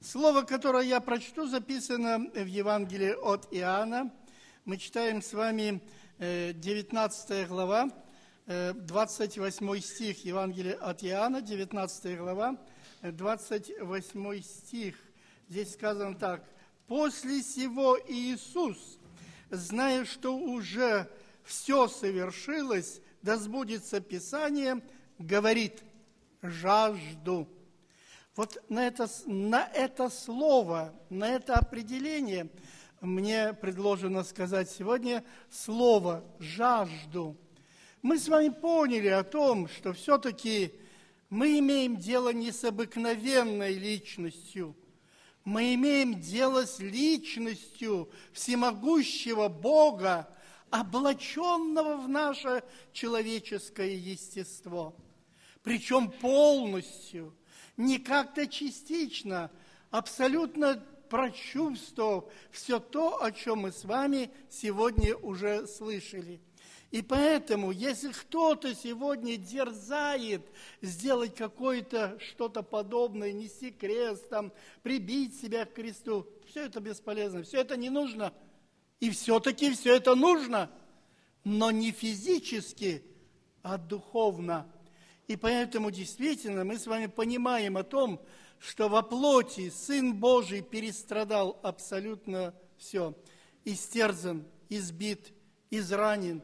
Слово, которое я прочту, записано в Евангелии от Иоанна. Мы читаем с вами 19 глава, 28 стих. Евангелие от Иоанна, 19 глава, 28 стих. Здесь сказано так. «После сего Иисус, зная, что уже все совершилось, да сбудется Писание, говорит: жажду». Вот на это слово, на это определение мне предложено сказать сегодня слово «жажду». Мы с вами поняли о том, что все-таки мы имеем дело не с обыкновенной личностью, мы имеем дело с личностью всемогущего Бога, облаченного в наше человеческое естество, причем полностью, не как-то частично, абсолютно прочувствовав все то, о чем мы с вами сегодня уже слышали. И поэтому, если кто-то сегодня дерзает сделать какое-то что-то подобное, нести крест, там, прибить себя к кресту, все это бесполезно, все это не нужно. И все-таки все это нужно, но не физически, а духовно. И поэтому действительно мы с вами понимаем о том, что во плоти Сын Божий перестрадал абсолютно все. Истерзан, избит, изранен,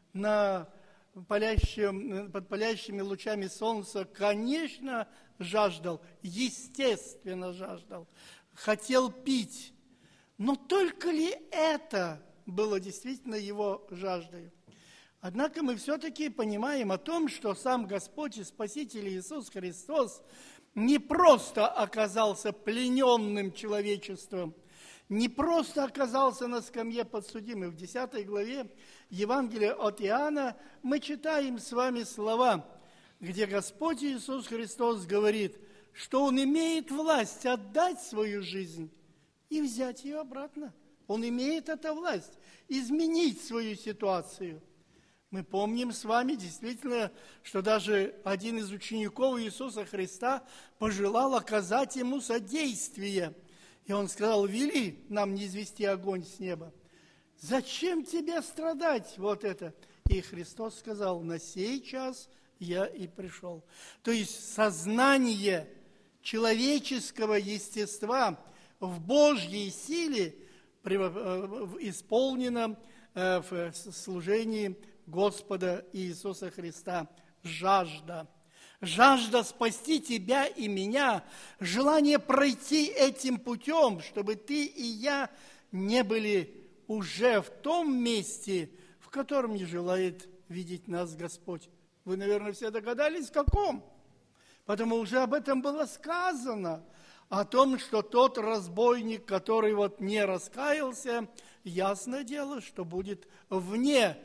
под палящими лучами солнца, конечно, жаждал, естественно жаждал, хотел пить. Но только ли это было действительно его жаждой? Однако мы все-таки понимаем о том, что сам Господь и Спаситель Иисус Христос не просто оказался плененным человечеством, не просто оказался на скамье подсудимых. В 10 главе Евангелия от Иоанна мы читаем с вами слова, где Господь Иисус Христос говорит, что Он имеет власть отдать свою жизнь и взять ее обратно. Он имеет эту власть, изменить свою ситуацию. Мы помним с вами действительно, что даже один из учеников Иисуса Христа пожелал оказать ему содействие. И он сказал: «Вели нам не извести огонь с неба». «Зачем тебе страдать?» Вот это. И Христос сказал: «На сей час я и пришел». То есть сознание человеческого естества в Божьей силе исполнено в служении Господа Иисуса Христа. Жажда. Жажда спасти тебя и меня, желание пройти этим путем, чтобы ты и я не были уже в том месте, в котором не желает видеть нас Господь. Вы, наверное, все догадались, в каком? Потому уже об этом было сказано, о том, что тот разбойник, который вот не раскаялся, ясное дело, что будет вне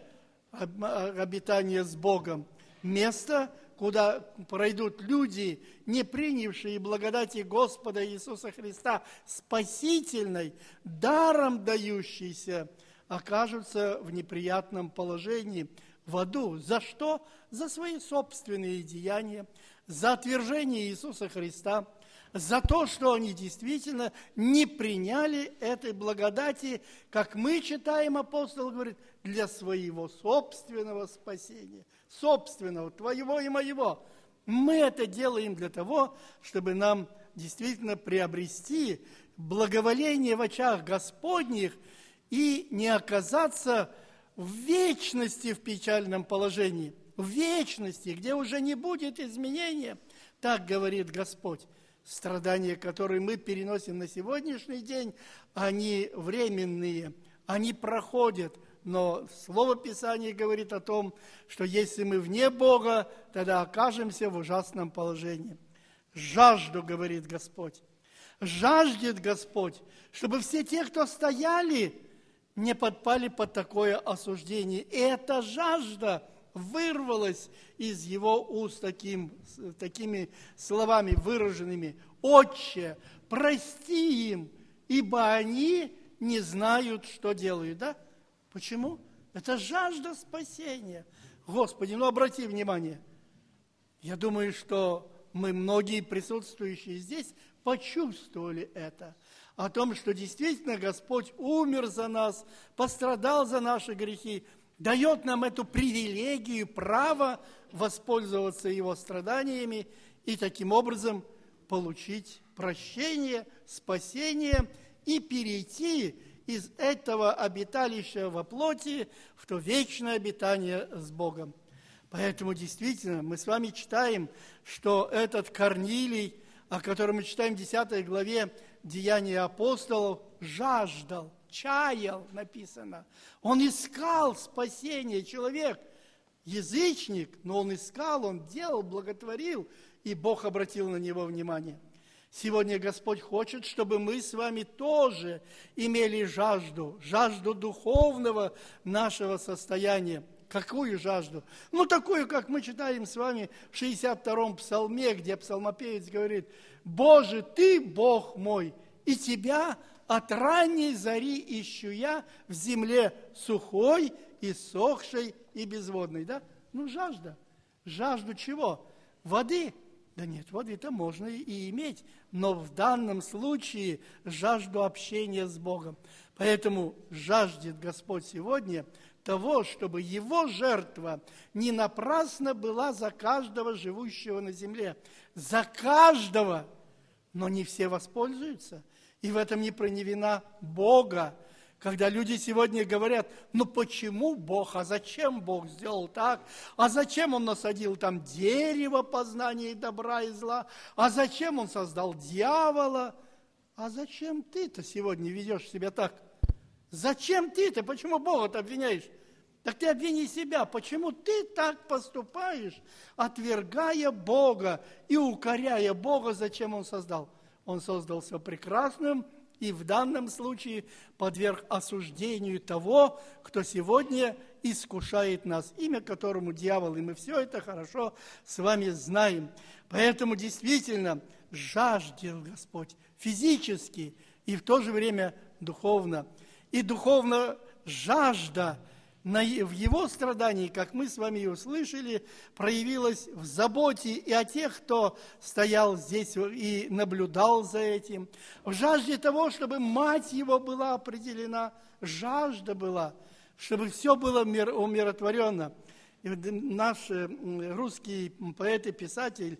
обитания с Богом. Место, куда пройдут люди, не принявшие благодати Господа Иисуса Христа, спасительной, даром дающейся, окажутся в неприятном положении в аду. За что? За свои собственные деяния, за отвержение Иисуса Христа, за то, что они действительно не приняли этой благодати, как мы читаем, апостол говорит, для своего собственного спасения. Собственного, твоего и моего. Мы это делаем для того, чтобы нам действительно приобрести благоволение в очах Господних и не оказаться в вечности в печальном положении. В вечности, где уже не будет изменения, так говорит Господь. Страдания, которые мы переносим на сегодняшний день, они временные, они проходят. Но Слово Писания говорит о том, что если мы вне Бога, тогда окажемся в ужасном положении. Жажду, говорит Господь. Жаждет Господь, чтобы все те, кто стояли, не подпали под такое осуждение. И эта жажда вырвалась из его уст такими словами выраженными: «Отче, прости им, ибо они не знают, что делают». Да? Почему? Это жажда спасения. Господи, обрати внимание. Я думаю, что мы, многие присутствующие здесь, почувствовали это. О том, что действительно Господь умер за нас, пострадал за наши грехи, дает нам эту привилегию, право воспользоваться Его страданиями и таким образом получить прощение, спасение и перейти из этого обиталища во плоти в то вечное обитание с Богом. Поэтому действительно мы с вами читаем, что этот Корнилий, о котором мы читаем в 10 главе Деяния апостолов, жаждал, чаял, написано. Он искал спасения. Человек, язычник, но он искал, он делал, благотворил, и Бог обратил на него внимание. Сегодня Господь хочет, чтобы мы с вами тоже имели жажду духовного нашего состояния. Какую жажду? Ну, такую, как мы читаем с вами в 62-м псалме, где псалмопевец говорит: «Боже, Ты Бог мой, и Тебя от ранней зари ищу я в земле сухой, иссохшей и безводной». Да? Ну, жажда. Жажду чего? Воды. Да нет, воды-то можно и иметь, но в данном случае жажду общения с Богом. Поэтому жаждет Господь сегодня того, чтобы Его жертва не напрасно была за каждого живущего на земле. За каждого! Но не все воспользуются. И в этом не вина Бога. Когда люди сегодня говорят: ну почему Бог, а зачем Бог сделал так, а зачем Он насадил там дерево познания добра и зла, а зачем Он создал дьявола, а зачем ты-то сегодня ведешь себя так? Зачем ты-то? Почему Бога-то обвиняешь? Так ты обвини себя. Почему ты так поступаешь, отвергая Бога и укоряя Бога, зачем Он создал? Он создал все прекрасным и в данном случае подверг осуждению того, кто сегодня искушает нас, имя которому дьявол, и мы все это хорошо с вами знаем. Поэтому действительно жаждет Господь физически и в то же время духовно. И духовно жажда в Его страдании, как мы с вами и услышали, проявилась в заботе и о тех, кто стоял здесь и наблюдал за этим. В жажде того, чтобы мать Его была определена, жажда была, чтобы все было умиротворенно. И наш русский поэт и писатель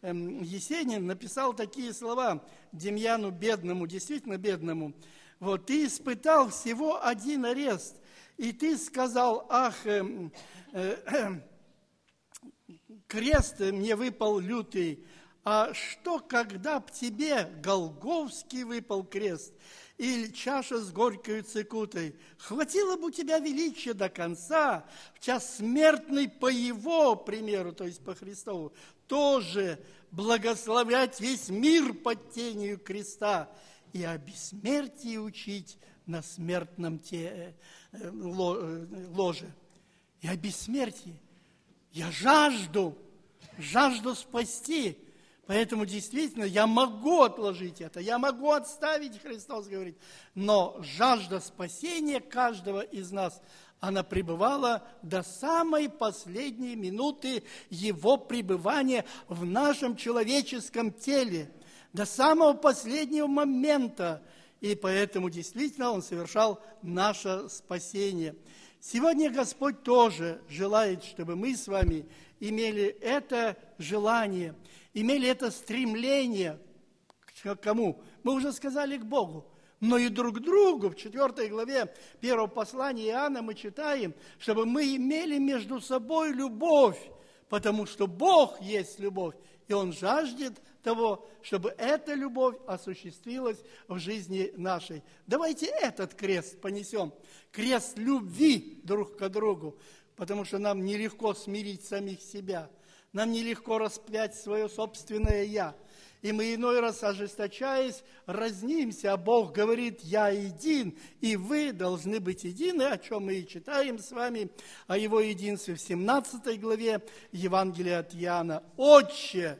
Есенин написал такие слова Демьяну бедному, действительно бедному. Вот, ты испытал всего один арест, и ты сказал: ах, крест мне выпал лютый, а что, когда б тебе голгофский выпал крест, или чаша с горькой цикутой, хватило бы у тебя величия до конца, в час смертный по Его примеру, то есть по Христову, тоже благословлять весь мир под тенью креста и о бессмертии учить на смертном ложе. И о бессмертии. Я жажду спасти. Поэтому действительно я могу отложить это, я могу отставить, Христос говорит. Но жажда спасения каждого из нас, она пребывала до самой последней минуты Его пребывания в нашем человеческом теле, до самого последнего момента. И поэтому действительно Он совершал наше спасение. Сегодня Господь тоже желает, чтобы мы с вами имели это желание, имели это стремление к кому? Мы уже сказали, к Богу, но и друг к другу. В 4 главе 1 послания Иоанна мы читаем, чтобы мы имели между собой любовь, потому что Бог есть любовь, и Он жаждет того, чтобы эта любовь осуществилась в жизни нашей. Давайте этот крест понесем, крест любви друг к другу, потому что нам нелегко смирить самих себя, нам нелегко распять свое собственное «я». И мы иной раз, ожесточаясь, разнимся, а Бог говорит: «Я един, и вы должны быть едины», о чем мы и читаем с вами, о Его единстве в 17 главе Евангелия от Иоанна. «Отче,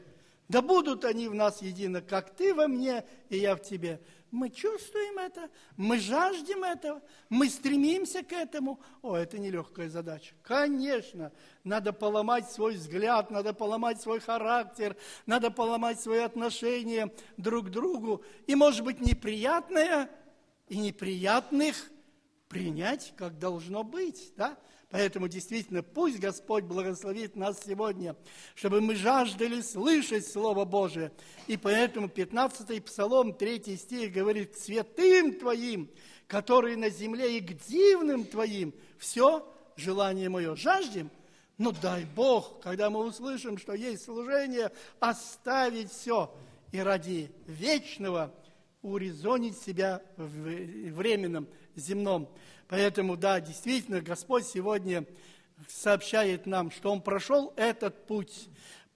Да будут они в нас едины, как Ты во мне, и я в Тебе. Мы чувствуем это, мы жаждем этого, мы стремимся к этому. О, это нелегкая задача. Конечно, надо поломать свой взгляд, надо поломать свой характер, надо поломать свои отношения друг к другу. И, может быть, неприятное и неприятных принять, как должно быть, да? Поэтому, действительно, пусть Господь благословит нас сегодня, чтобы мы жаждали слышать Слово Божие. И поэтому 15-й Псалом, 3 стих говорит: «К святым Твоим, которые на земле, и к дивным Твоим, все желание мое». Жаждем? Ну, дай Бог, когда мы услышим, что есть служение, оставить все и ради вечного урезонить себя в временном, земном. Поэтому, да, действительно, Господь сегодня сообщает нам, что Он прошел этот путь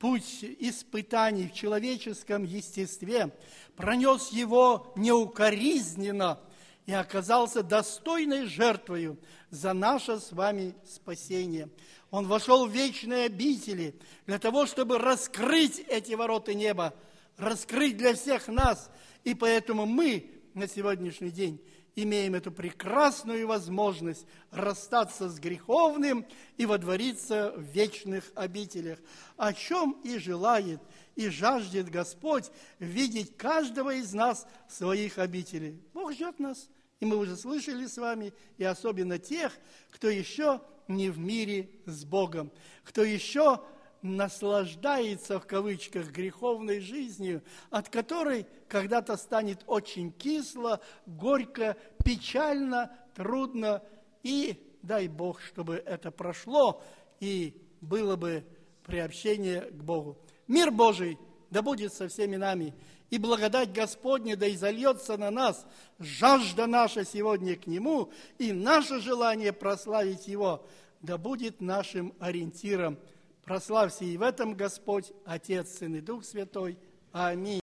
испытаний в человеческом естестве, пронес его неукоризненно и оказался достойной жертвою за наше с вами спасение. Он вошел в вечные обители для того, чтобы раскрыть эти ворота неба, раскрыть для всех нас. И поэтому мы на сегодняшний день имеем эту прекрасную возможность расстаться с греховным и водвориться в вечных обителях, о чем и желает, и жаждет Господь видеть каждого из нас в своих обителях. Бог ждет нас, и мы уже слышали с вами, и особенно тех, кто еще не в мире с Богом, кто еще наслаждается, в кавычках, греховной жизнью, от которой когда-то станет очень кисло, горько, печально, трудно. И дай Бог, чтобы это прошло, и было бы приобщение к Богу. Мир Божий да будет со всеми нами, и благодать Господня да изольется на нас, жажда наша сегодня к Нему, и наше желание прославить Его да будет нашим ориентиром. Прославься и в этом Господь, Отец, Сын и Дух Святой. Аминь.